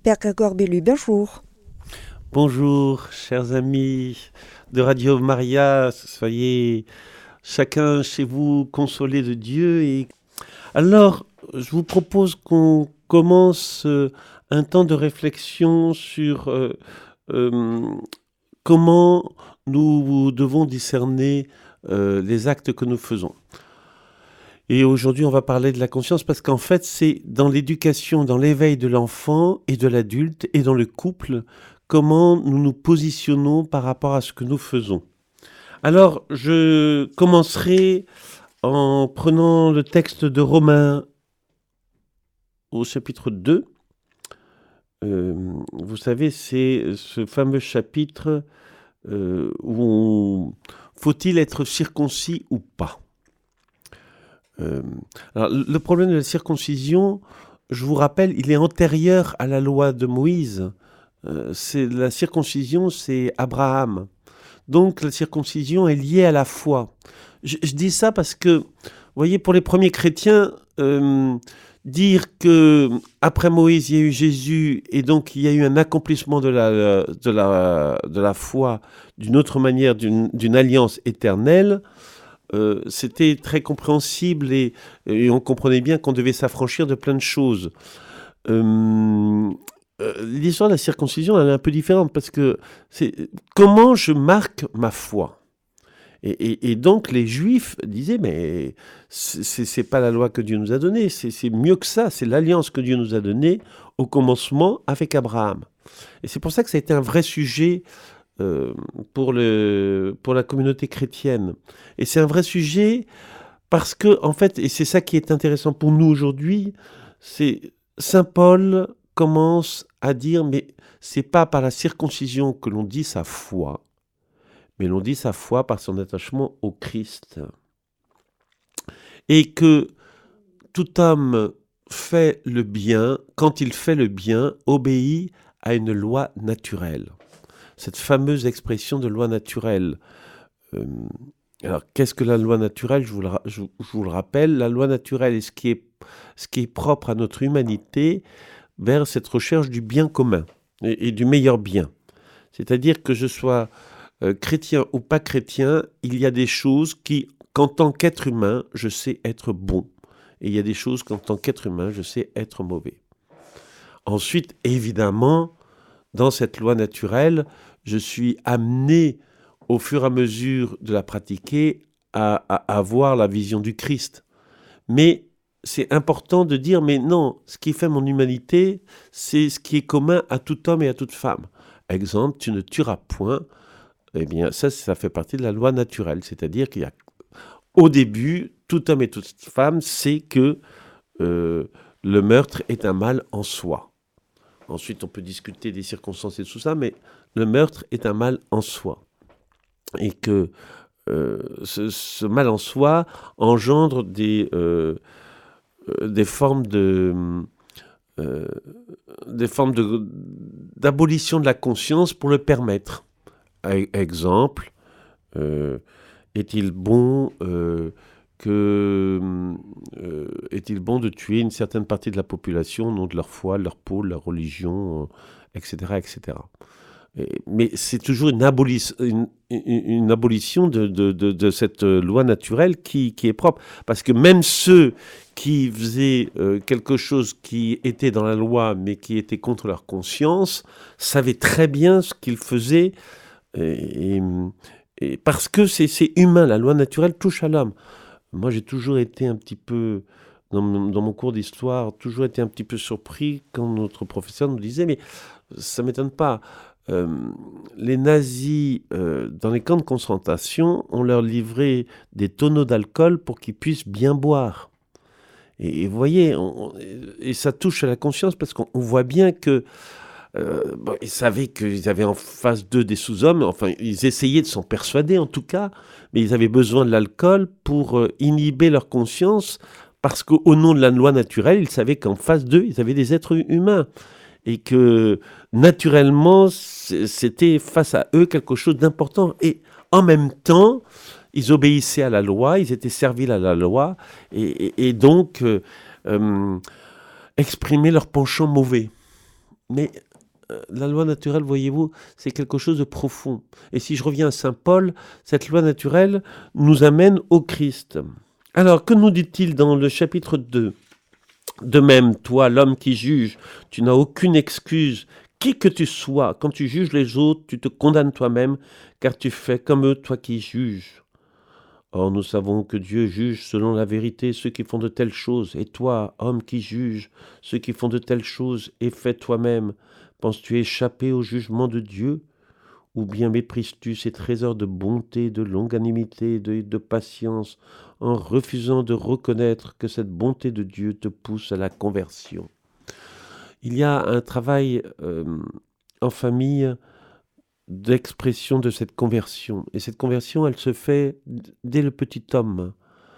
Père Grégoire Bellu, bonjour. Bonjour, chers amis de Radio Maria, soyez chacun chez vous consolé de Dieu. Et alors, je vous propose qu'on commence un temps de réflexion sur comment nous devons discerner les actes que nous faisons. Et aujourd'hui, on va parler de la conscience parce qu'en fait, c'est dans l'éducation, dans l'éveil de l'enfant et de l'adulte et dans le couple, comment nous nous positionnons par rapport à ce que nous faisons. Alors, je commencerai en prenant le texte de Romains au chapitre 2. Vous savez, c'est ce fameux chapitre faut-il être circoncis ou pas ? Alors, le problème de la circoncision, je vous rappelle, il est antérieur à la loi de Moïse. La circoncision, c'est Abraham. Donc la circoncision est liée à la foi. Je dis ça parce que, vous voyez, pour les premiers chrétiens, dire que après Moïse, il y a eu Jésus et donc il y a eu un accomplissement de la foi d'une autre manière, d'une alliance éternelle, c'était très compréhensible et on comprenait bien qu'on devait s'affranchir de plein de choses. L'histoire de la circoncision, elle est un peu différente parce que c'est comment je marque ma foi. Et donc les Juifs disaient, mais c'est pas la loi que Dieu nous a donnée, c'est mieux que ça, c'est l'alliance que Dieu nous a donnée au commencement avec Abraham. Et c'est pour ça que ça a été un vrai sujet pour la communauté chrétienne. Et c'est un vrai sujet parce que, en fait, et c'est ça qui est intéressant pour nous aujourd'hui, c'est Saint Paul commence à dire, mais c'est pas par la circoncision que l'on dit sa foi, mais l'on dit sa foi par son attachement au Christ. Et que tout homme fait le bien, quand il fait le bien, obéit à une loi naturelle. Cette fameuse expression de loi naturelle. Alors, qu'est-ce que la loi naturelle ? Je vous le rappelle, la loi naturelle est ce qui est propre à notre humanité vers cette recherche du bien commun et du meilleur bien. C'est-à-dire que je sois chrétien ou pas chrétien, il y a des choses qu'en tant qu'être humain, je sais être bon. Et il y a des choses qu'en tant qu'être humain, je sais être mauvais. Ensuite, évidemment, dans cette loi naturelle, je suis amené, au fur et à mesure de la pratiquer, à avoir la vision du Christ. Mais c'est important de dire, mais non, ce qui fait mon humanité, c'est ce qui est commun à tout homme et à toute femme. Exemple, tu ne tueras point. Eh bien, ça fait partie de la loi naturelle. C'est-à-dire qu'il y a, au début, tout homme et toute femme sait que le meurtre est un mal en soi. Ensuite, on peut discuter des circonstances et tout ça, mais le meurtre est un mal en soi. Et que ce mal en soi engendre des formes d'abolition de la conscience pour le permettre. Exemple, est-il bon de tuer une certaine partie de la population au nom de leur foi, leur peau, leur religion, etc., etc. Mais c'est toujours une abolition de cette loi naturelle qui est propre. Parce que même ceux qui faisaient quelque chose qui était dans la loi, mais qui était contre leur conscience, savaient très bien ce qu'ils faisaient. Et parce que c'est humain, la loi naturelle touche à l'homme. Moi, j'ai toujours été un petit peu, dans mon cours d'histoire, toujours été un petit peu surpris quand notre professeur nous disait, mais ça ne m'étonne pas, les nazis, dans les camps de concentration, on leur livrait des tonneaux d'alcool pour qu'ils puissent bien boire. Et vous voyez, et ça touche à la conscience parce qu'on voit bien que ils savaient qu'ils avaient en face d'eux des sous-hommes, enfin ils essayaient de s'en persuader en tout cas, mais ils avaient besoin de l'alcool pour inhiber leur conscience parce qu'au nom de la loi naturelle, ils savaient qu'en face d'eux, ils avaient des êtres humains et que naturellement, c'était face à eux quelque chose d'important. Et en même temps, ils obéissaient à la loi, ils étaient serviles à la loi et donc exprimaient leur penchant mauvais. Mais la loi naturelle, voyez-vous, c'est quelque chose de profond. Et si je reviens à saint Paul, cette loi naturelle nous amène au Christ. Alors, que nous dit-il dans le chapitre 2 ? De même, toi, l'homme qui juge, tu n'as aucune excuse. Qui que tu sois, quand tu juges les autres, tu te condamnes toi-même, car tu fais comme eux, toi qui juges. Or, nous savons que Dieu juge selon la vérité ceux qui font de telles choses. Et toi, homme qui juge ceux qui font de telles choses, et fais toi-même. Penses-tu échapper au jugement de Dieu ? Ou bien méprises-tu ces trésors de bonté, de longanimité, de patience, en refusant de reconnaître que cette bonté de Dieu te pousse à la conversion ? Il y a un travail en famille d'expression de cette conversion. Et cette conversion, elle se fait dès le petit homme.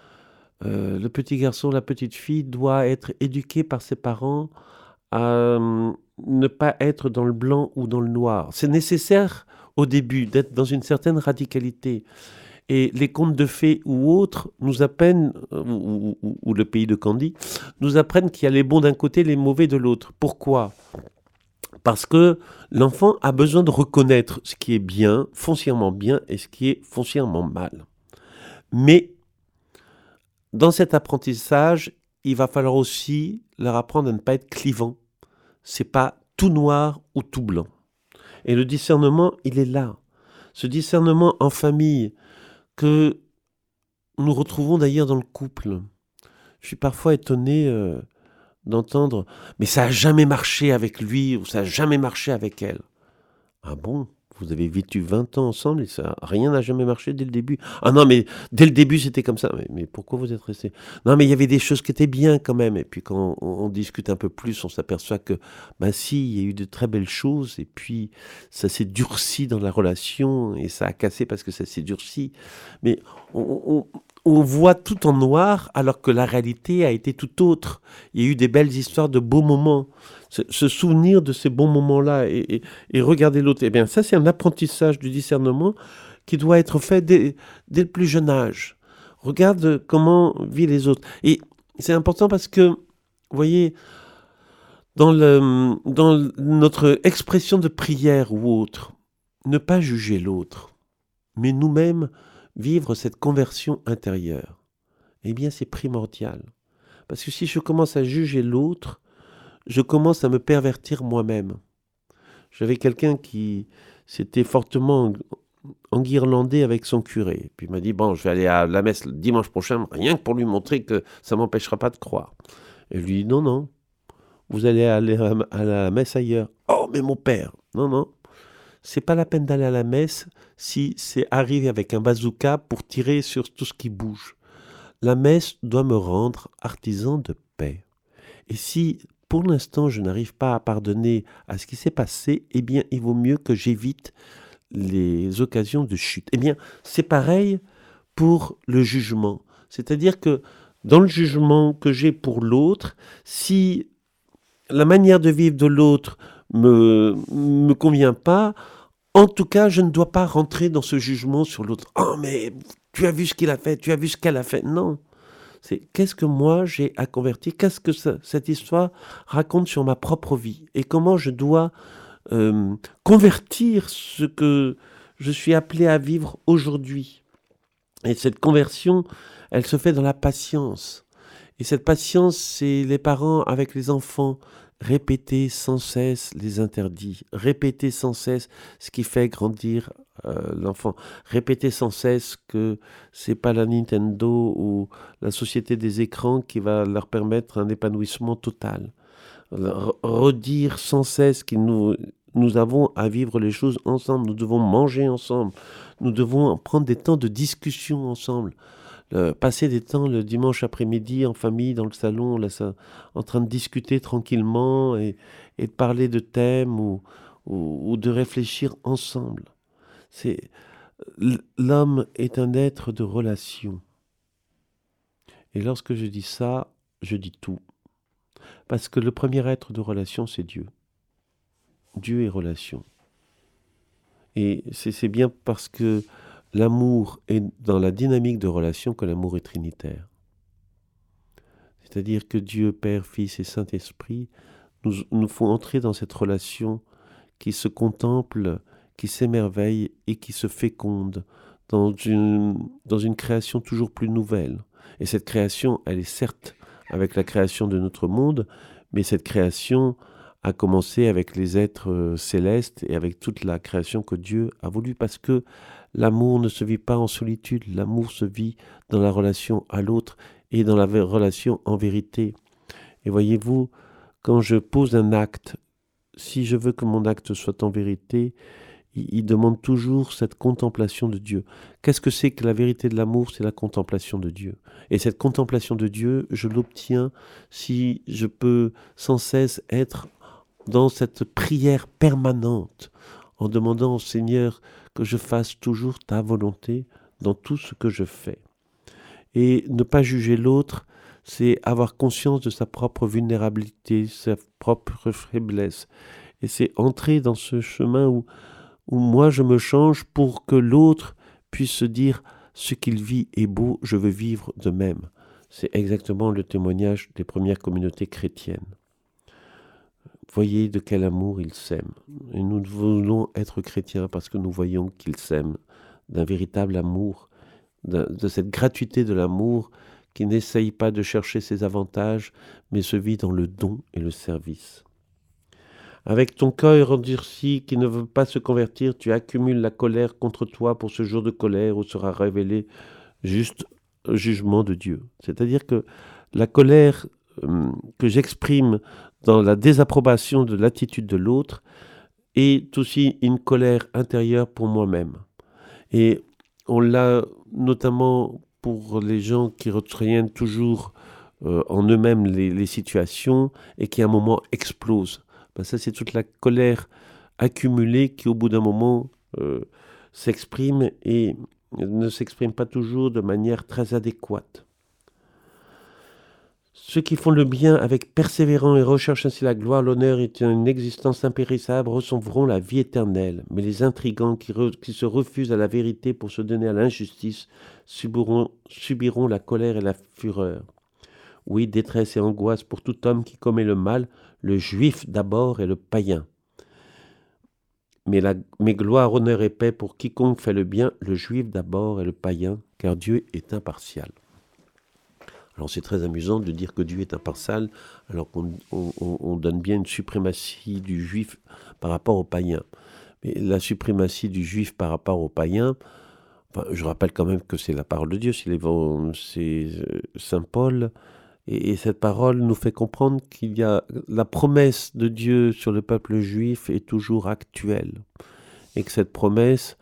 Le petit garçon, la petite fille doit être éduqué par ses parents à ne pas être dans le blanc ou dans le noir. C'est nécessaire au début d'être dans une certaine radicalité. Et les contes de fées ou autres nous apprennent, ou le pays de Candy, nous apprennent qu'il y a les bons d'un côté, les mauvais de l'autre. Pourquoi ? Parce que l'enfant a besoin de reconnaître ce qui est bien, foncièrement bien, et ce qui est foncièrement mal. Mais dans cet apprentissage, il va falloir aussi leur apprendre à ne pas être clivant. C'est pas tout noir ou tout blanc. Et le discernement, il est là. Ce discernement en famille que nous retrouvons d'ailleurs dans le couple. Je suis parfois étonné d'entendre « mais ça n'a jamais marché avec lui ou ça n'a jamais marché avec elle ». Ah bon ? Vous avez vécu 20 ans ensemble et ça, rien n'a jamais marché dès le début. Ah non, mais dès le début, c'était comme ça. Mais pourquoi vous êtes resté ? Non, mais il y avait des choses qui étaient bien quand même. Et puis quand on discute un peu plus, on s'aperçoit que, ben si, il y a eu de très belles choses. Et puis, ça s'est durci dans la relation et ça a cassé parce que ça s'est durci. Mais on voit tout en noir alors que la réalité a été tout autre. Il y a eu des belles histoires de beaux moments. Se souvenir de ces bons moments-là et regarder l'autre, eh bien ça c'est un apprentissage du discernement qui doit être fait dès le plus jeune âge. Regarde comment vivent les autres. Et c'est important parce que, vous voyez, dans notre expression de prière ou autre, ne pas juger l'autre, mais nous-mêmes vivre cette conversion intérieure, eh bien c'est primordial. Parce que si je commence à juger l'autre, je commence à me pervertir moi-même. J'avais quelqu'un qui s'était fortement enguirlandé avec son curé. Puis il m'a dit, bon, je vais aller à la messe le dimanche prochain, rien que pour lui montrer que ça ne m'empêchera pas de croire. Et lui dit, non, non, vous allez aller à la messe ailleurs. Oh, mais mon père, non, non, c'est pas la peine d'aller à la messe si c'est arriver avec un bazooka pour tirer sur tout ce qui bouge. La messe doit me rendre artisan de paix. Et si pour l'instant je n'arrive pas à pardonner à ce qui s'est passé, eh bien il vaut mieux que j'évite les occasions de chute. Eh bien c'est pareil pour le jugement. C'est-à-dire que dans le jugement que j'ai pour l'autre, si la manière de vivre de l'autre me convient pas, en tout cas je ne dois pas rentrer dans ce jugement sur l'autre. Oh mais tu as vu ce qu'il a fait, tu as vu ce qu'elle a fait. Non. C'est qu'est-ce que moi j'ai à convertir, qu'est-ce que cette histoire raconte sur ma propre vie et comment je dois convertir ce que je suis appelé à vivre aujourd'hui. Et cette conversion, elle se fait dans la patience. Et cette patience, c'est les parents avec les enfants. Répéter sans cesse les interdits. Répéter sans cesse ce qui fait grandir l'enfant. Répéter sans cesse que c'est pas la Nintendo ou la société des écrans qui va leur permettre un épanouissement total. Redire sans cesse que nous avons à vivre les choses ensemble. Nous devons manger ensemble. Nous devons prendre des temps de discussion ensemble. Passer des temps le dimanche après-midi en famille, dans le salon, là, en train de discuter tranquillement et de parler de thèmes ou de réfléchir ensemble. L'homme est un être de relation. Et lorsque je dis ça, je dis tout. Parce que le premier être de relation, c'est Dieu. Dieu est relation. Et c'est bien parce que l'amour est dans la dynamique de relation que l'amour est trinitaire. C'est-à-dire que Dieu, Père, Fils et Saint-Esprit nous font entrer dans cette relation qui se contemple, qui s'émerveille et qui se féconde dans une création toujours plus nouvelle. Et cette création, elle est certes avec la création de notre monde, mais cette création a commencé avec les êtres célestes et avec toute la création que Dieu a voulu, parce que l'amour ne se vit pas en solitude, l'amour se vit dans la relation à l'autre et dans la relation en vérité. Et voyez-vous, quand je pose un acte, si je veux que mon acte soit en vérité, il demande toujours cette contemplation de Dieu. Qu'est-ce que c'est que la vérité de l'amour? C'est la contemplation de Dieu. Et cette contemplation de Dieu, je l'obtiens si je peux sans cesse être dans cette prière permanente, en demandant au Seigneur que je fasse toujours ta volonté dans tout ce que je fais. Et ne pas juger l'autre, c'est avoir conscience de sa propre vulnérabilité, sa propre faiblesse. Et c'est entrer dans ce chemin où moi je me change pour que l'autre puisse se dire ce qu'il vit est beau, je veux vivre de même. C'est exactement le témoignage des premières communautés chrétiennes. Voyez de quel amour ils s'aiment. Et nous voulons être chrétiens parce que nous voyons qu'ils s'aiment d'un véritable amour, de cette gratuité de l'amour qui n'essaye pas de chercher ses avantages, mais se vit dans le don et le service. Avec ton cœur endurci qui ne veut pas se convertir, tu accumules la colère contre toi pour ce jour de colère où sera révélé juste le jugement de Dieu. C'est-à-dire que la colère que j'exprime dans la désapprobation de l'attitude de l'autre est aussi une colère intérieure pour moi-même. Et on l'a notamment pour les gens qui retiennent toujours en eux-mêmes les situations et qui à un moment explosent. Ben ça, c'est toute la colère accumulée qui, au bout d'un moment, s'exprime et ne s'exprime pas toujours de manière très adéquate. Ceux qui font le bien avec persévérance et recherchent ainsi la gloire, l'honneur et une existence impérissable recevront la vie éternelle. Mais les intrigants qui se refusent à la vérité pour se donner à l'injustice subiront la colère et la fureur. Oui, détresse et angoisse pour tout homme qui commet le mal, le juif d'abord et le païen. Mais gloire, honneur et paix pour quiconque fait le bien, le juif d'abord et le païen, car Dieu est impartial. Alors c'est très amusant de dire que Dieu est impartial, alors qu'on donne bien une suprématie du juif par rapport au païen. Mais la suprématie du juif par rapport au païen, je rappelle quand même que c'est la parole de Dieu, c'est Saint Paul. Et cette parole nous fait comprendre qu'il y a la promesse de Dieu sur le peuple juif est toujours actuelle. Et que cette promesse,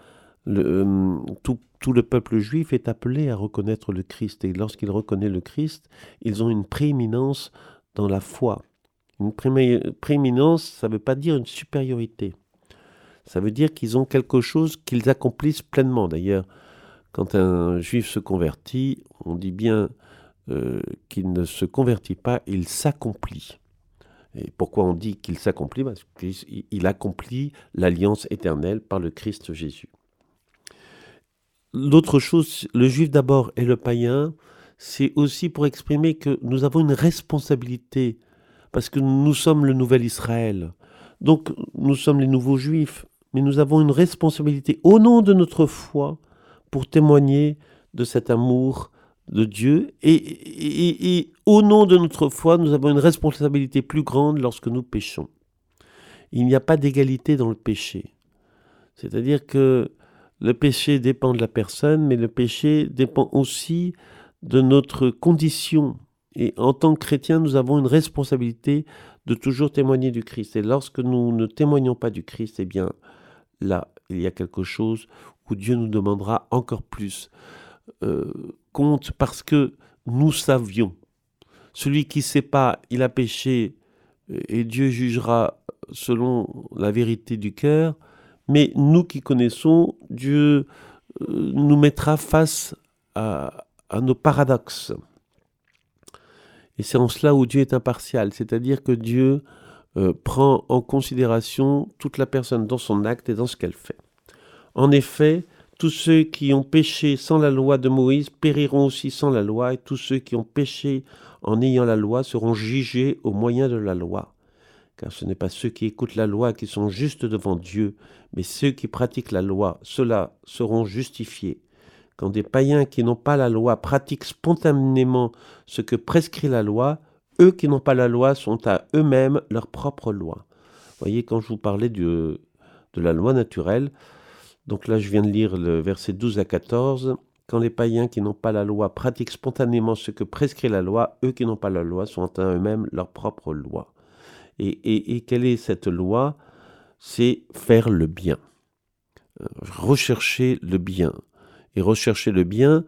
tout le peuple juif est appelé à reconnaître le Christ. Et lorsqu'il reconnaît le Christ, ils ont une prééminence dans la foi. Une prééminence, ça ne veut pas dire une supériorité. Ça veut dire qu'ils ont quelque chose qu'ils accomplissent pleinement. D'ailleurs, quand un juif se convertit, on dit bien qu'il ne se convertit pas, il s'accomplit. Et pourquoi on dit qu'il s'accomplit? Parce qu'il accomplit l'alliance éternelle par le Christ Jésus. L'autre chose, le juif d'abord et le païen, c'est aussi pour exprimer que nous avons une responsabilité, parce que nous sommes le nouvel Israël. Donc nous sommes les nouveaux juifs, mais nous avons une responsabilité au nom de notre foi pour témoigner de cet amour de Dieu, et au nom de notre foi, nous avons une responsabilité plus grande lorsque nous péchons. Il n'y a pas d'égalité dans le péché. C'est-à-dire que le péché dépend de la personne, mais le péché dépend aussi de notre condition. Et en tant que chrétiens, nous avons une responsabilité de toujours témoigner du Christ. Et lorsque nous ne témoignons pas du Christ, eh bien, là, il y a quelque chose où Dieu nous demandera encore plus compte, parce que nous savions. Celui qui ne sait pas, il a péché, et Dieu jugera selon la vérité du cœur. Mais nous qui connaissons, Dieu nous mettra face à nos paradoxes. Et c'est en cela où Dieu est impartial, c'est-à-dire que Dieu prend en considération toute la personne dans son acte et dans ce qu'elle fait. En effet, tous ceux qui ont péché sans la loi de Moïse périront aussi sans la loi, et tous ceux qui ont péché en ayant la loi seront jugés au moyen de la loi. car ce n'est pas ceux qui écoutent la loi qui sont justes devant Dieu, mais ceux qui pratiquent la loi, ceux-là seront justifiés. Quand des païens qui n'ont pas la loi pratiquent spontanément ce que prescrit la loi, eux qui n'ont pas la loi sont à eux-mêmes leur propre loi. Vous voyez, quand je vous parlais de la loi naturelle, donc là je viens de lire le verset 12 à 14, quand les païens qui n'ont pas la loi pratiquent spontanément ce que prescrit la loi, eux qui n'ont pas la loi sont à eux-mêmes leur propre loi. Et quelle est cette loi? C'est faire le bien, rechercher le bien. Et rechercher le bien,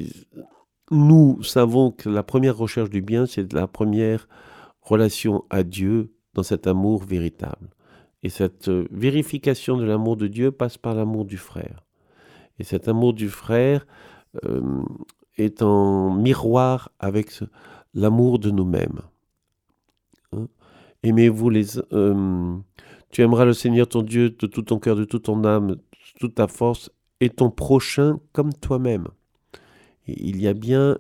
nous savons que la première recherche du bien, c'est la première relation à Dieu dans cet amour véritable. Et cette vérification de l'amour de Dieu passe par l'amour du frère. Et cet amour du frère est en miroir avec l'amour de nous-mêmes. Hein? Aimez-vous tu aimeras le Seigneur ton Dieu de tout ton cœur, de toute ton âme, de toute ta force, et ton prochain comme toi-même. Et il y a bien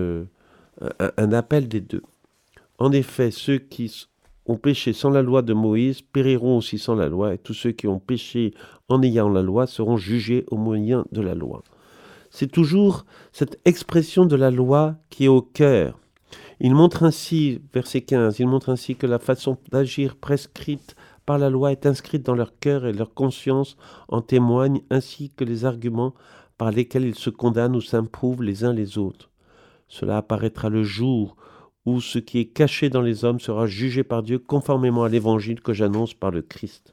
un appel des deux. En effet, ceux qui ont péché sans la loi de Moïse périront aussi sans la loi, et tous ceux qui ont péché en ayant la loi seront jugés au moyen de la loi. C'est toujours cette expression de la loi qui est au cœur. Il montre ainsi, verset 15, il montre ainsi que la façon d'agir prescrite par la loi est inscrite dans leur cœur et leur conscience en témoigne, ainsi que les arguments par lesquels ils se condamnent ou s'improuvent les uns les autres. Cela apparaîtra le jour où ce qui est caché dans les hommes sera jugé par Dieu conformément à l'évangile que j'annonce par le Christ.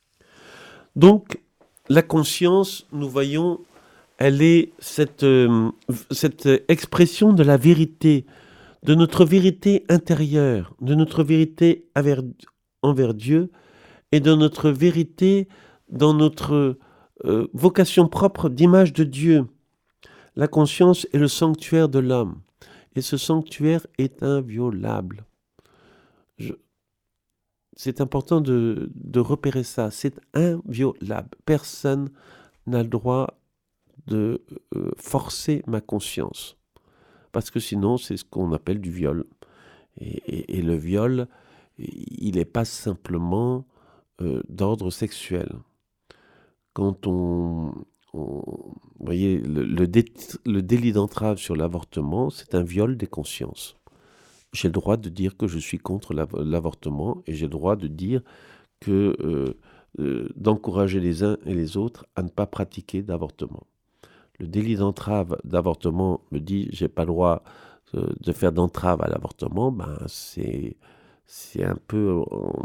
Donc, la conscience, nous voyons, elle est cette expression de la vérité, de notre vérité intérieure, de notre vérité envers Dieu et de notre vérité dans notre vocation propre d'image de Dieu. La conscience est le sanctuaire de l'homme. Et ce sanctuaire est inviolable. C'est important de repérer ça. C'est inviolable. Personne n'a le droit de forcer ma conscience. Parce que sinon, c'est ce qu'on appelle du viol. Et le viol, il n'est pas simplement d'ordre sexuel. Quand vous voyez, le délit d'entrave sur l'avortement, c'est un viol des consciences. J'ai le droit de dire que je suis contre l'avortement et j'ai le droit de dire que d'encourager les uns et les autres à ne pas pratiquer d'avortement. Le délit d'entrave d'avortement me dit j'ai pas le droit de faire d'entrave à l'avortement, c'est un peu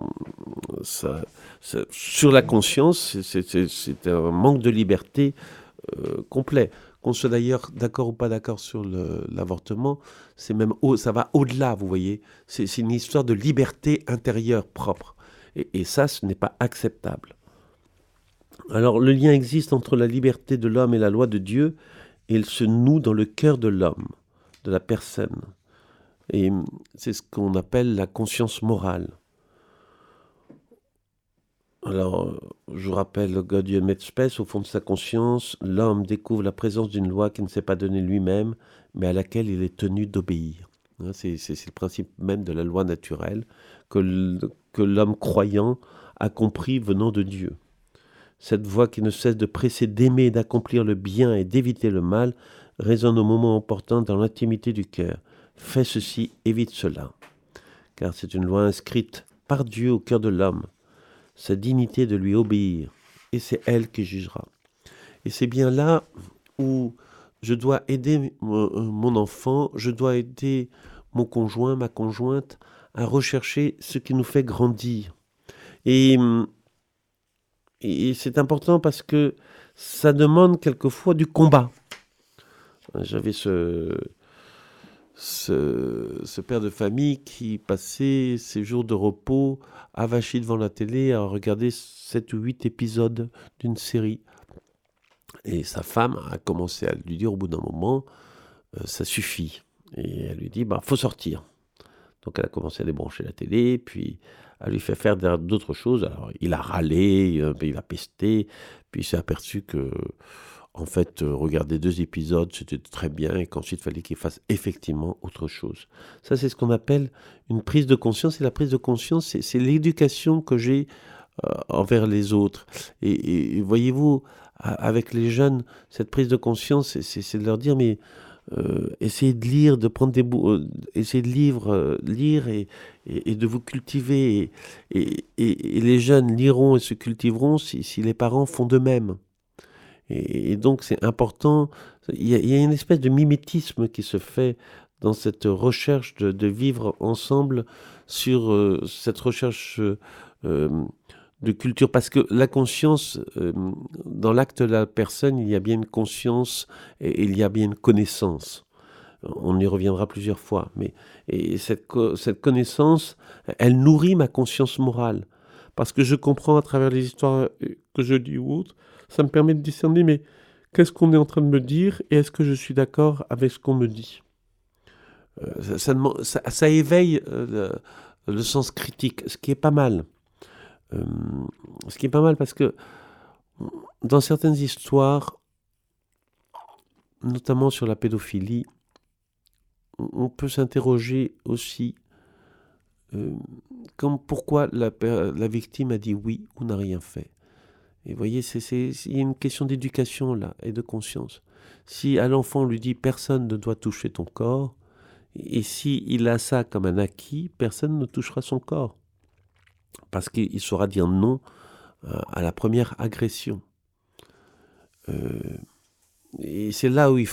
sur la conscience, c'est un manque de liberté complet. Qu'on soit d'ailleurs d'accord ou pas d'accord sur l'avortement, c'est même ça va au-delà, vous voyez. C'est une histoire de liberté intérieure propre. Et ça, ce n'est pas acceptable. Alors, le lien existe entre la liberté de l'homme et la loi de Dieu, et il se noue dans le cœur de l'homme, de la personne. Et c'est ce qu'on appelle la conscience morale. Alors, je vous rappelle, God Dieu met space, au fond de sa conscience, l'homme découvre la présence d'une loi qu'il ne s'est pas donnée lui-même, mais à laquelle il est tenu d'obéir. C'est le principe même de la loi naturelle que l'homme croyant a compris venant de Dieu. Cette voix qui ne cesse de presser d'aimer, d'accomplir le bien et d'éviter le mal résonne au moment opportun dans l'intimité du cœur. Fais ceci, évite cela. Car c'est une loi inscrite par Dieu au cœur de l'homme. Sa dignité de lui obéir, et c'est elle qui jugera. Et c'est bien là où je dois aider mon enfant, je dois aider mon conjoint, ma conjointe, à rechercher ce qui nous fait grandir. Et c'est important parce que ça demande quelquefois du combat. J'avais ce père de famille qui passait ses jours de repos avachi devant la télé à regarder 7 ou 8 épisodes d'une série. Et sa femme a commencé à lui dire au bout d'un moment, ça suffit. Et elle lui dit, faut sortir. Donc elle a commencé à débrancher la télé, puis à lui faire d'autres choses. Alors il a râlé, il a pesté, puis il s'est aperçu que en fait, regarder 2 épisodes, c'était très bien et qu'ensuite il fallait qu'il fasse effectivement autre chose. Ça, c'est ce qu'on appelle une prise de conscience et la prise de conscience, c'est l'éducation que j'ai, envers les autres et voyez-vous, avec les jeunes, cette prise de conscience, c'est de leur dire: «Mais essayez de lire, de prendre des bouts, essayez de lire et de vous cultiver et les jeunes liront et se cultiveront si les parents font de même. Et donc c'est important, il y a une espèce de mimétisme qui se fait dans cette recherche de vivre ensemble sur cette recherche de culture. Parce que la conscience, dans l'acte de la personne, il y a bien une conscience et il y a bien une connaissance. On y reviendra plusieurs fois. Et cette connaissance, elle nourrit ma conscience morale. Parce que je comprends à travers les histoires que je lis ou autres, ça me permet de discerner, mais qu'est-ce qu'on est en train de me dire et est-ce que je suis d'accord avec ce qu'on me dit. Ça éveille le sens critique, ce qui est pas mal. Euh, Ce qui est pas mal parce que dans certaines histoires, notamment sur la pédophilie, on peut s'interroger aussi comme pourquoi la victime a dit oui ou n'a rien fait. Et vous voyez, il y a une question d'éducation là et de conscience. Si à l'enfant on lui dit personne ne doit toucher ton corps, et si il a ça comme un acquis, personne ne touchera son corps. Parce qu'il saura dire non à la première agression. Euh, et c'est là où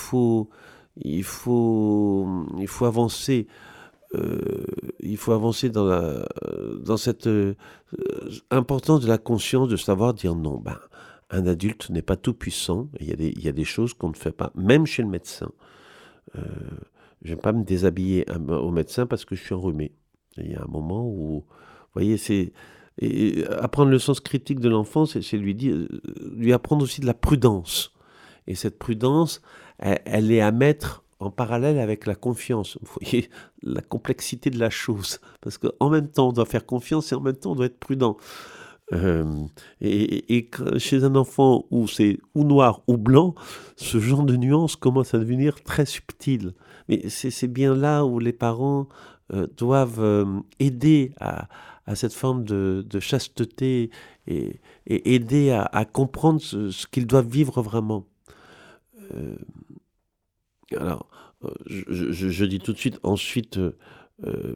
il faut avancer. Il faut avancer dans cette importance de la conscience de savoir dire non. Ben, un adulte n'est pas tout puissant. Il y a des choses qu'on ne fait pas, même chez le médecin. Euh, je n'aime pas me déshabiller au médecin parce que je suis enrhumé. Il y a un moment où, vous voyez, et apprendre le sens critique de l'enfant, c'est lui apprendre aussi de la prudence. Et cette prudence, elle est à mettre en parallèle avec la confiance. Vous voyez la complexité de la chose. Parce qu'en même temps, on doit faire confiance et en même temps, on doit être prudent. Euh, chez un enfant où c'est ou noir ou blanc, ce genre de nuance commence à devenir très subtil. Mais c'est bien là où les parents doivent aider à cette forme de chasteté et aider à comprendre ce qu'ils doivent vivre vraiment. Euh, alors, je dis tout de suite, ensuite, euh,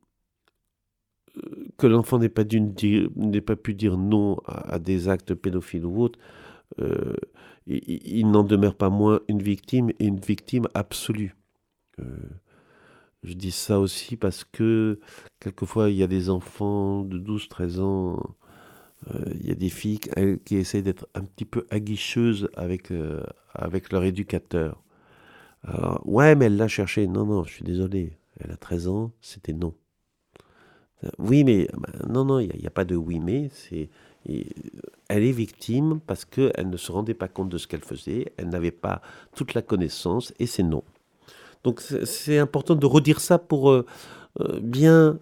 que l'enfant n'ait pas pu dire non à des actes pédophiles ou autres, euh, il n'en demeure pas moins une victime et une victime absolue. Euh, je dis ça aussi parce que quelquefois il y a des enfants de 12-13 ans, il y a des filles qui essayent d'être un petit peu aguicheuses avec leur éducateur. Alors, ouais, mais elle l'a cherché. Non, non, je suis désolé. Elle a 13 ans, c'était non. Oui, mais non, non, il y a pas de oui, mais et- elle est victime parce qu'elle ne se rendait pas compte de ce qu'elle faisait, elle n'avait pas toute la connaissance et c'est non. Donc c'est important de redire ça pour bien,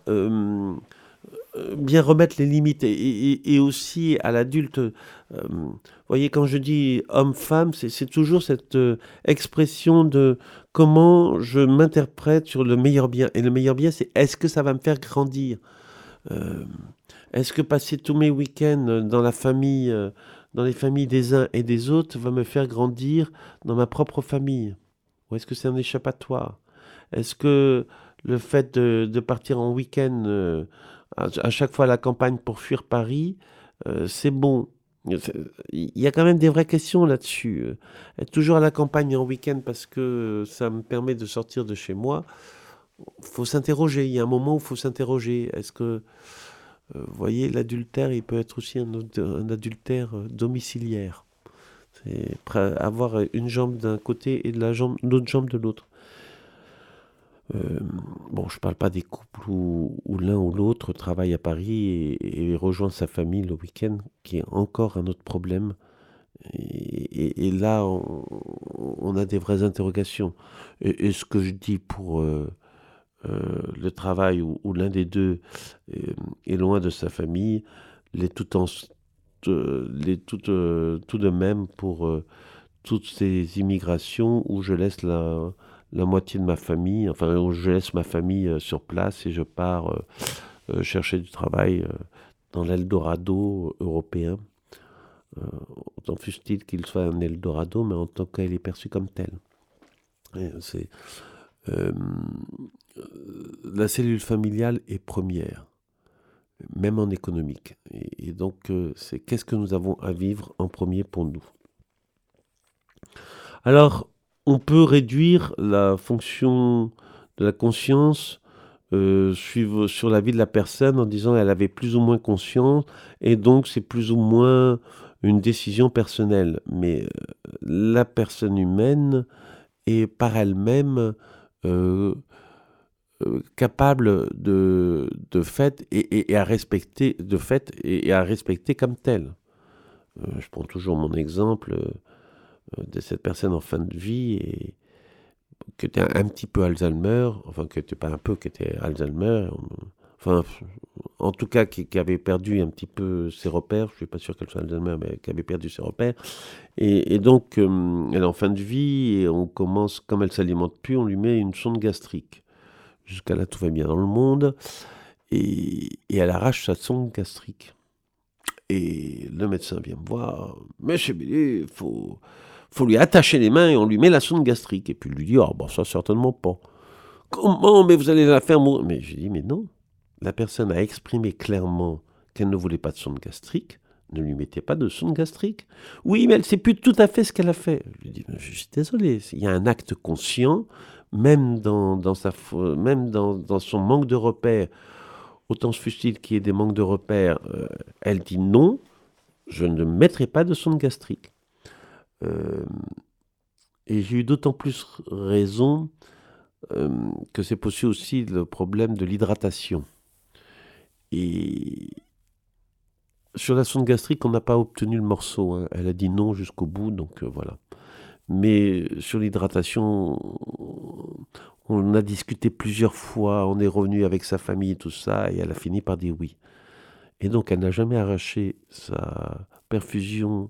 bien remettre les limites et aussi à l'adulte. Vous voyez, quand je dis homme-femme, c'est toujours cette expression de comment je m'interprète sur le meilleur bien. Et le meilleur bien, c'est est-ce que ça va me faire grandir. Euh, Est-ce que passer tous mes week-ends dans la famille, dans les familles des uns et des autres, va me faire grandir dans ma propre famille? Ou est-ce que c'est un échappatoire? Est-ce que le fait de partir en week-end à chaque fois à la campagne pour fuir Paris, c'est bon? C'est- Il y a quand même des vraies questions là-dessus. Être toujours à la campagne en week-end parce que ça me permet de sortir de chez moi, faut s'interroger. Il y a un moment où il faut s'interroger. Est-ce que vous voyez, l'adultère, il peut être aussi un adultère domiciliaire. C'est avoir une jambe d'un côté et l'autre jambe de l'autre. Euh, bon, je ne parle pas des couples où l'un ou l'autre travaille à Paris et rejoint sa famille le week-end, qui est encore un autre problème. Et là, on a des vraies interrogations. Et ce que je dis pour le travail où l'un des deux est loin de sa famille, l'est tout de même pour toutes ces immigrations où je laisse la moitié de ma famille, enfin où je laisse ma famille sur place et je pars chercher du travail dans l'Eldorado européen. Autant fût-il qu'il soit un Eldorado, mais en tant qu'il est perçu comme tel. Euh, la cellule familiale est première, même en économique. Et donc, c'est qu'est-ce que nous avons à vivre en premier pour nous. Alors, on peut réduire la fonction de la conscience sur la vie de la personne en disant qu'elle avait plus ou moins conscience et donc c'est plus ou moins une décision personnelle. Mais la personne humaine est par elle-même capable de fait et à respecter de fait et à respecter comme telle. Je prends toujours mon exemple de cette personne en fin de vie et qui était un petit peu Alzheimer, enfin qui était pas un peu, qui était Alzheimer, enfin en tout cas qui avait perdu un petit peu ses repères, je suis pas sûr qu'elle soit Alzheimer, mais qui avait perdu ses repères, et donc elle est en fin de vie et on commence, comme elle s'alimente plus, on lui met une sonde gastrique. Jusqu'à là tout va bien dans le monde, et elle arrache sa sonde gastrique. Et le médecin vient me voir, Monsieur Bélier, faut lui attacher les mains et on lui met la sonde gastrique. Et puis il lui dit, oh, bon, ça certainement pas. Comment, mais vous allez la faire mourir. Mais je dis, mais non. La personne a exprimé clairement qu'elle ne voulait pas de sonde gastrique. Ne lui mettez pas de sonde gastrique. Oui, mais elle ne sait plus tout à fait ce qu'elle a fait. Je lui dis, je suis désolé, il y a un acte conscient, même dans son manque de repères. Autant se fût-il qu'il y ait des manques de repères, elle dit non, je ne mettrai pas de sonde gastrique. Et j'ai eu d'autant plus raison que c'est possible aussi le problème de l'hydratation. Et sur la sonde gastrique, on n'a pas obtenu le morceau. Hein. Elle a dit non jusqu'au bout, donc voilà. Mais sur l'hydratation, on a discuté plusieurs fois, on est revenu avec sa famille et tout ça, et elle a fini par dire oui. Et donc, elle n'a jamais arraché sa perfusion,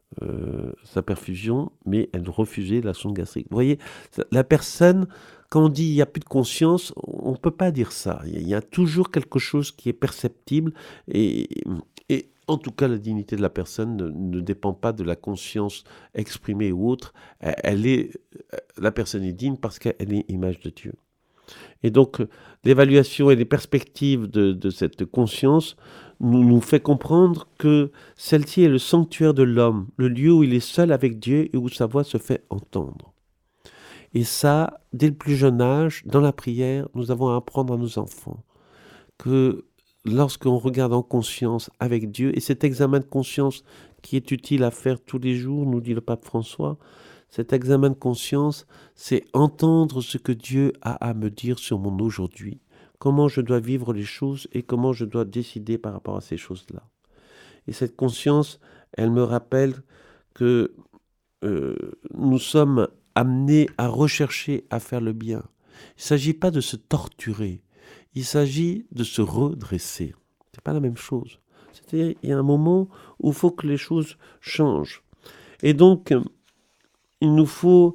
mais elle refusait la sonde gastrique. Vous voyez, la personne, quand on dit il n'y a plus de conscience, on ne peut pas dire ça. Il y a toujours quelque chose qui est perceptible, et en tout cas, la dignité de la personne ne dépend pas de la conscience exprimée ou autre. La personne est digne parce qu'elle est image de Dieu. Et donc, l'évaluation et les perspectives de cette conscience nous fait comprendre que celle-ci est le sanctuaire de l'homme, le lieu où il est seul avec Dieu et où sa voix se fait entendre. Et ça, dès le plus jeune âge, dans la prière, nous avons à apprendre à nos enfants que lorsqu'on regarde en conscience avec Dieu, et cet examen de conscience qui est utile à faire tous les jours, nous dit le pape François, cet examen de conscience, c'est entendre ce que Dieu a à me dire sur mon aujourd'hui, comment je dois vivre les choses et comment je dois décider par rapport à ces choses-là. Et cette conscience, elle me rappelle que nous sommes amenés à rechercher à faire le bien. Il ne s'agit pas de se torturer, il s'agit de se redresser. Ce n'est pas la même chose. C'est-à-dire il y a un moment où il faut que les choses changent. Et donc, il nous faut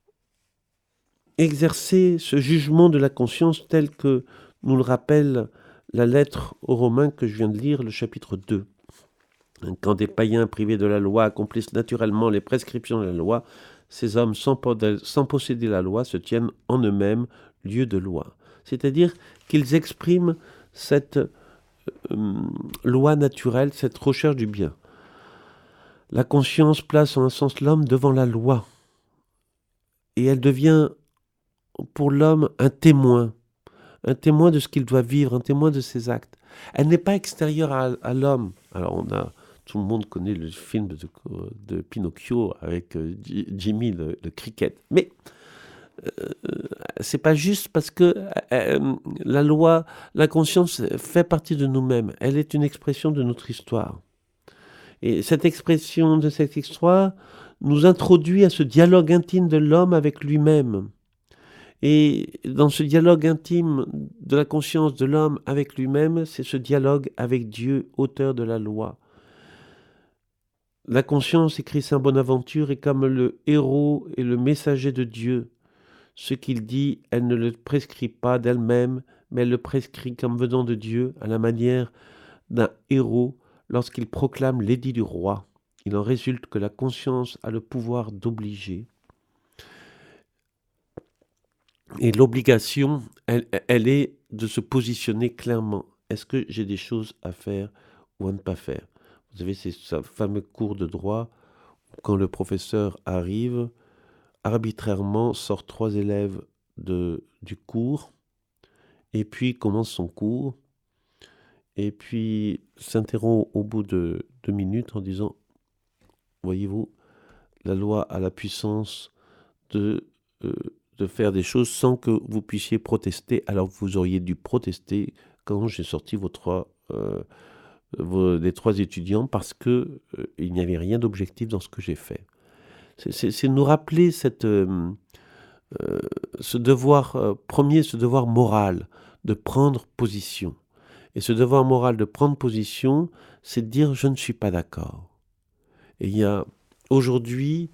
exercer ce jugement de la conscience tel que nous le rappelle la lettre aux Romains que je viens de lire, le chapitre 2. Quand des païens privés de la loi accomplissent naturellement les prescriptions de la loi, ces hommes sans posséder la loi se tiennent en eux-mêmes lieu de loi. C'est-à-dire qu'ils expriment cette loi naturelle, cette recherche du bien. La conscience place en un sens l'homme devant la loi. Et elle devient pour l'homme un témoin de ce qu'il doit vivre, un témoin de ses actes. Elle n'est pas extérieure à l'homme. Alors tout le monde connaît le film de Pinocchio avec Jimmy le cricket. Mais c'est pas juste parce que la loi, la conscience fait partie de nous-mêmes. Elle est une expression de notre histoire. Et cette expression de cette histoire nous introduit à ce dialogue intime de l'homme avec lui-même. Et dans ce dialogue intime de la conscience de l'homme avec lui-même, c'est ce dialogue avec Dieu, auteur de la loi. La conscience, écrit saint Bonaventure, est comme le héros et le messager de Dieu. Ce qu'il dit, elle ne le prescrit pas d'elle-même, mais elle le prescrit comme venant de Dieu, à la manière d'un héros lorsqu'il proclame l'édit du roi. Il en résulte que la conscience a le pouvoir d'obliger. Et l'obligation, elle est de se positionner clairement. Est-ce que j'ai des choses à faire ou à ne pas faire? Vous savez, c'est ce fameux cours de droit, quand le professeur arrive, arbitrairement sort 3 élèves du cours, et puis commence son cours, et puis s'interrompt au bout de 2 minutes en disant, voyez-vous, la loi a la puissance de faire des choses sans que vous puissiez protester, alors que vous auriez dû protester quand j'ai sorti les 3 étudiants, parce que il n'y avait rien d'objectif dans ce que j'ai fait. C'est nous rappeler ce devoir premier, ce devoir moral de prendre position. Et ce devoir moral de prendre position, c'est de dire je ne suis pas d'accord. Et il y a aujourd'hui,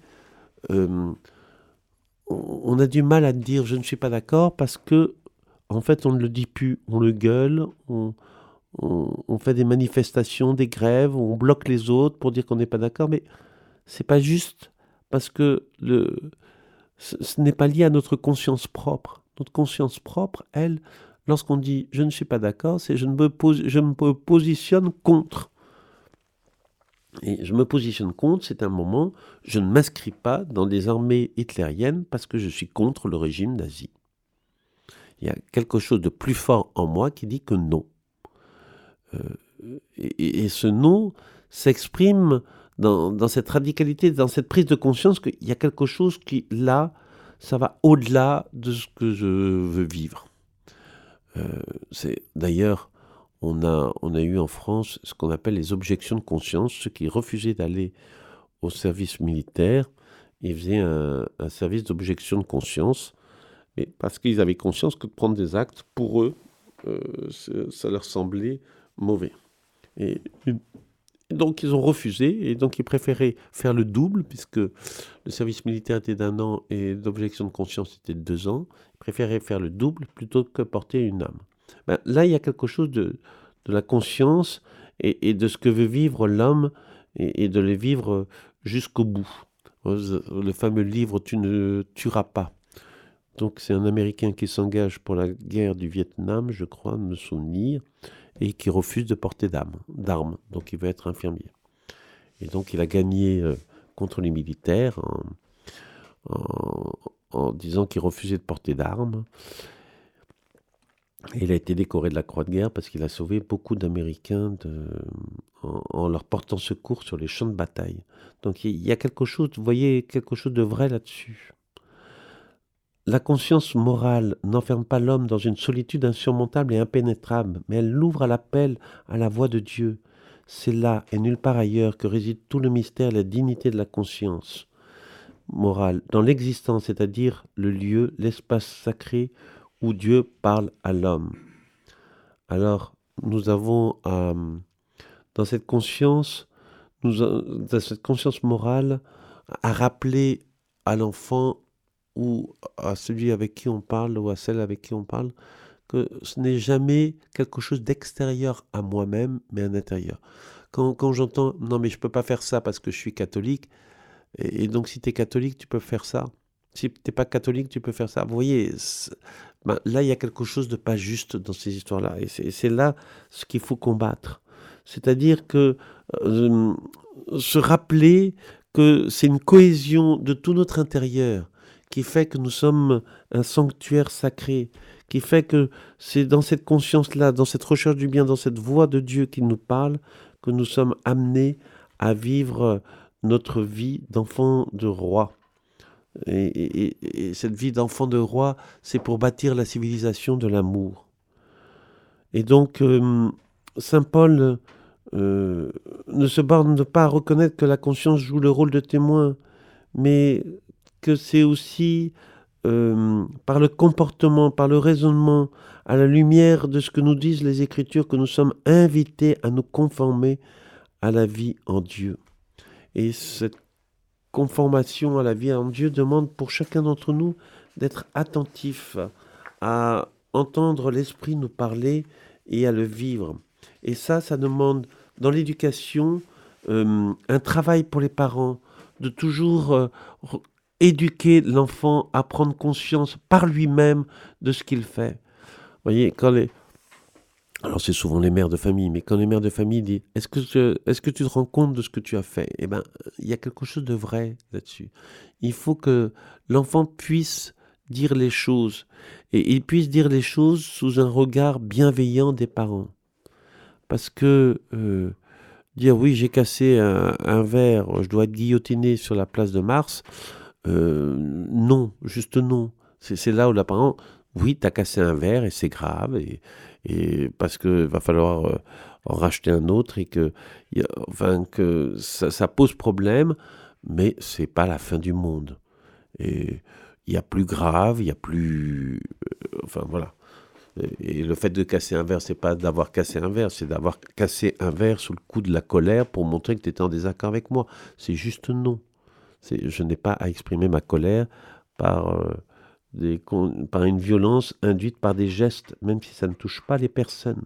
on a du mal à dire je ne suis pas d'accord parce que en fait on ne le dit plus, on le gueule, on fait des manifestations, des grèves, on bloque les autres pour dire qu'on n'est pas d'accord, mais c'est pas juste parce que ce n'est pas lié à notre conscience propre. Notre conscience propre, elle, lorsqu'on dit je ne suis pas d'accord, c'est je me positionne contre. Et je me positionne contre, c'est un moment, je ne m'inscris pas dans des armées hitlériennes parce que je suis contre le régime nazi. Il y a quelque chose de plus fort en moi qui dit que non. Et ce non s'exprime dans cette radicalité, dans cette prise de conscience qu'il y a quelque chose qui, là, ça va au-delà de ce que je veux vivre. D'ailleurs, on a eu en France ce qu'on appelle les objections de conscience, ceux qui refusaient d'aller au service militaire, ils faisaient un service d'objection de conscience, mais parce qu'ils avaient conscience que de prendre des actes, pour eux, ça leur semblait mauvais. Et donc ils ont refusé, et donc ils préféraient faire le double, puisque le service militaire était d'1 an et l'objection de conscience était de 2 ans. Ils préféraient faire le double plutôt que porter une âme. Ben, là, il y a quelque chose de la conscience et de ce que veut vivre l'homme et de le vivre jusqu'au bout. Le fameux livre « Tu ne tueras pas ». Donc c'est un Américain qui s'engage pour la guerre du Vietnam, je crois, de me souvenir, et qui refuse de porter d'armes. Donc il veut être infirmier. Et donc il a gagné contre les militaires en disant qu'il refusait de porter d'armes. Et il a été décoré de la Croix de guerre parce qu'il a sauvé beaucoup d'Américains en leur portant secours sur les champs de bataille. Donc il y a quelque chose, vous voyez, quelque chose de vrai là-dessus. La conscience morale n'enferme pas l'homme dans une solitude insurmontable et impénétrable, mais elle l'ouvre à l'appel à la voix de Dieu. C'est là et nulle part ailleurs que réside tout le mystère et la dignité de la conscience morale, dans l'existence, c'est-à-dire le lieu, l'espace sacré où Dieu parle à l'homme. Alors, nous avons dans cette conscience morale, à rappeler à l'enfant ou à celui avec qui on parle ou à celle avec qui on parle que ce n'est jamais quelque chose d'extérieur à moi-même, mais un intérieur. Quand j'entends « non mais je ne peux pas faire ça parce que je suis catholique », et donc si tu es catholique, tu peux faire ça. Si tu n'es pas catholique, tu peux faire ça. Vous voyez, là, il y a quelque chose de pas juste dans ces histoires-là. Et c'est là ce qu'il faut combattre. C'est-à-dire que se rappeler que c'est une cohésion de tout notre intérieur qui fait que nous sommes un sanctuaire sacré, qui fait que c'est dans cette conscience-là, dans cette recherche du bien, dans cette voix de Dieu qui nous parle, que nous sommes amenés à vivre notre vie d'enfant de roi. Et cette vie d'enfant de roi, c'est pour bâtir la civilisation de l'amour. Et donc, saint Paul ne se borne pas à reconnaître que la conscience joue le rôle de témoin, mais que c'est aussi par le comportement, par le raisonnement, à la lumière de ce que nous disent les Écritures, que nous sommes invités à nous conformer à la vie en Dieu. Et cette conformation à la vie en Dieu demande pour chacun d'entre nous d'être attentif à entendre l'Esprit nous parler et à le vivre. Et ça demande dans l'éducation un travail pour les parents, de toujours éduquer l'enfant à prendre conscience par lui-même de ce qu'il fait. Vous voyez, alors c'est souvent les mères de famille, mais quand les mères de famille disent « Est-ce que tu te rends compte de ce que tu as fait ?» Eh bien, il y a quelque chose de vrai là-dessus. Il faut que l'enfant puisse dire les choses, et il puisse dire les choses sous un regard bienveillant des parents. Parce que dire « Oui, j'ai cassé un verre, je dois être guillotiné sur la place de Mars », non, juste non. C'est là où la parent, oui, t'as cassé un verre et c'est grave, et parce que va falloir en racheter un autre et que ça pose problème, mais c'est pas la fin du monde. Et il y a plus grave, il y a plus, enfin voilà. Et le fait de casser un verre, c'est pas d'avoir cassé un verre, c'est d'avoir cassé un verre sous le coup de la colère pour montrer que tu étais en désaccord avec moi. C'est juste non. Je n'ai pas à exprimer ma colère par une violence induite par des gestes, même si ça ne touche pas les personnes.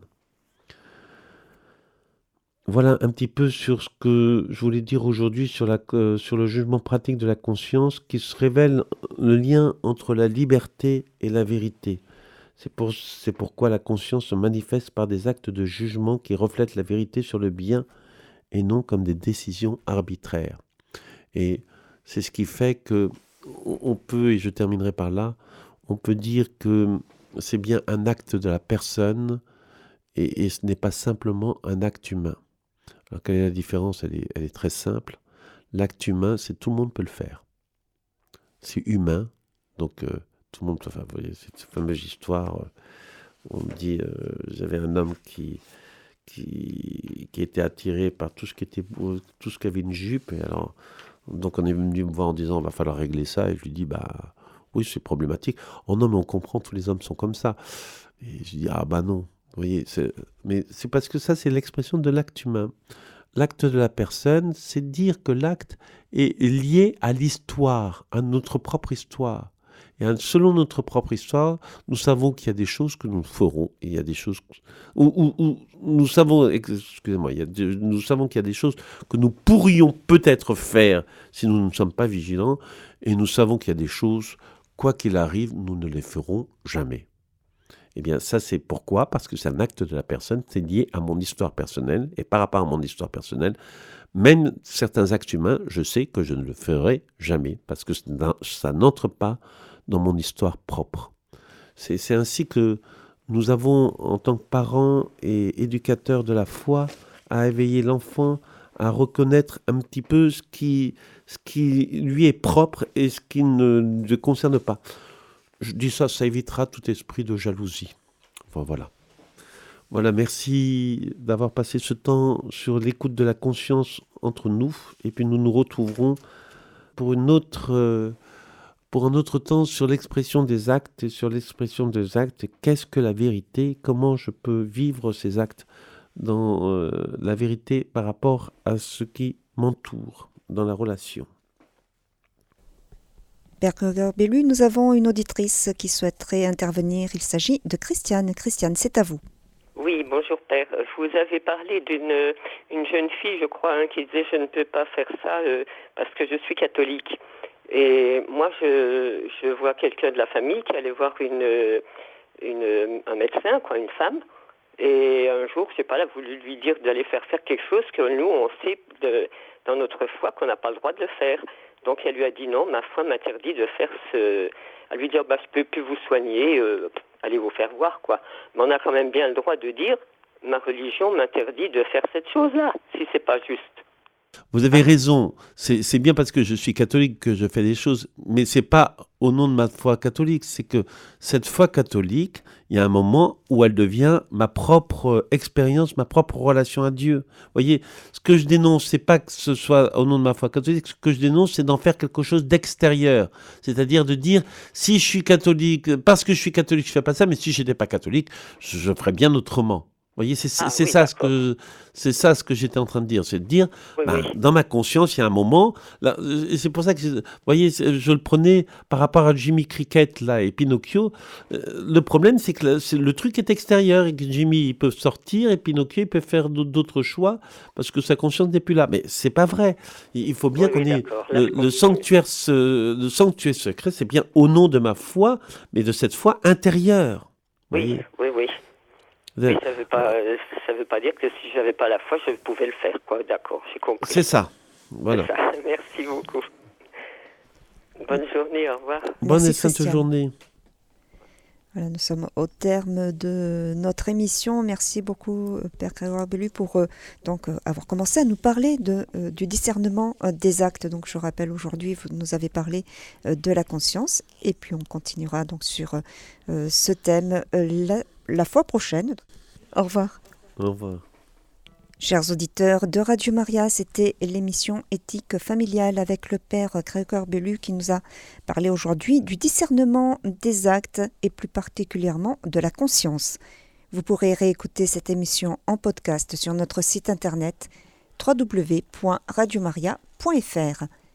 Voilà un petit peu sur ce que je voulais dire aujourd'hui sur le jugement pratique de la conscience, qui se révèle le lien entre la liberté et la vérité. C'est pourquoi la conscience se manifeste par des actes de jugement qui reflètent la vérité sur le bien et non comme des décisions arbitraires. Et c'est ce qui fait que on peut, et je terminerai par là, on peut dire que c'est bien un acte de la personne et ce n'est pas simplement un acte humain. Alors quelle est la différence ? Elle est très simple. L'acte humain, c'est tout le monde peut le faire. C'est humain, donc tout le monde peut faire. Vous voyez, cette fameuse histoire, on me dit, j'avais un homme qui était attiré par tout ce qui avait une jupe, et alors donc on est venu me voir en disant, va falloir régler ça, et je lui dis, bah oui, c'est problématique. Oh non, mais on comprend, tous les hommes sont comme ça. Et je dis, ah bah non. Vous voyez, mais c'est parce que ça, c'est l'expression de l'acte humain. L'acte de la personne, c'est dire que l'acte est lié à l'histoire, à notre propre histoire. Et selon notre propre histoire, nous savons qu'il y a des choses que nous ferons, et il y a des choses où nous savons, excusez-moi, nous savons qu'il y a des choses que nous pourrions peut-être faire si nous ne sommes pas vigilants, et nous savons qu'il y a des choses, quoi qu'il arrive, nous ne les ferons jamais. Eh bien, ça, c'est pourquoi ? Parce que c'est un acte de la personne, c'est lié à mon histoire personnelle, et par rapport à mon histoire personnelle, même certains actes humains, je sais que je ne le ferai jamais, parce que ça n'entre pas dans mon histoire propre. C'est ainsi que nous avons, en tant que parents et éducateurs de la foi, à éveiller l'enfant, à reconnaître un petit peu ce qui lui est propre et ce qui ne le concerne pas. Je dis ça évitera tout esprit de jalousie. Enfin, voilà. Voilà, merci d'avoir passé ce temps sur l'écoute de la conscience entre nous. Et puis nous nous retrouverons pour un autre temps sur l'expression des actes. Et sur l'expression des actes, qu'est-ce que la vérité ? Comment je peux vivre ces actes dans la vérité par rapport à ce qui m'entoure dans la relation. Père Grégoire Bellu, nous avons une auditrice qui souhaiterait intervenir. Il s'agit de Christiane. Christiane, c'est à vous. Oui, bonjour Père. Vous avez parlé d'une jeune fille, je crois, qui disait « je ne peux pas faire ça parce que je suis catholique ». Et moi, je vois quelqu'un de la famille qui allait voir un médecin, une femme. Et un jour, je sais pas, elle a voulu lui dire d'aller faire quelque chose que nous, on sait dans notre foi qu'on n'a pas le droit de le faire. Donc elle lui a dit non, ma foi m'interdit de faire ce... Elle lui dit, je peux plus vous soigner, allez vous faire voir, quoi. Mais on a quand même bien le droit de dire, ma religion m'interdit de faire cette chose-là, si c'est pas juste. Vous avez raison, c'est bien parce que je suis catholique que je fais des choses, mais c'est pas au nom de ma foi catholique, c'est que cette foi catholique, il y a un moment où elle devient ma propre expérience, ma propre relation à Dieu. Vous voyez, ce que je dénonce, c'est pas que ce soit au nom de ma foi catholique, ce que je dénonce, c'est d'en faire quelque chose d'extérieur. C'est-à-dire de dire, si je suis catholique, parce que je suis catholique, je fais pas ça, mais si j'étais pas catholique, je ferais bien autrement. voyez, c'est ça ce que j'étais en train de dire. C'est de dire, dans ma conscience, il y a un moment, là, et c'est pour ça que, vous voyez, je le prenais par rapport à Jimmy Cricket là, et Pinocchio. Le problème, c'est que le truc est extérieur et que Jimmy, il peut sortir et Pinocchio, il peut faire d'autres choix parce que sa conscience n'est plus là. Mais c'est pas vrai. Il faut bien qu'on ait le sanctuaire secret, c'est bien au nom de ma foi, mais de cette foi intérieure. Oui. Mais ça veut pas dire que si j'avais pas la foi, je pouvais le faire, quoi. D'accord, j'ai compris. C'est ça. Voilà. C'est ça. Merci beaucoup. Bonne journée, au revoir. Bonne et sainte journée. Voilà, nous sommes au terme de notre émission. Merci beaucoup, Père Grégoire Bellu, pour avoir commencé à nous parler du discernement des actes. Donc, je rappelle, aujourd'hui, vous nous avez parlé de la conscience. Et puis, on continuera donc sur ce thème la fois prochaine. Au revoir. Au revoir. Chers auditeurs de Radio Maria, c'était l'émission Éthique familiale avec le Père Grégoire Bellu qui nous a parlé aujourd'hui du discernement des actes et plus particulièrement de la conscience. Vous pourrez réécouter cette émission en podcast sur notre site internet www.radiomaria.fr.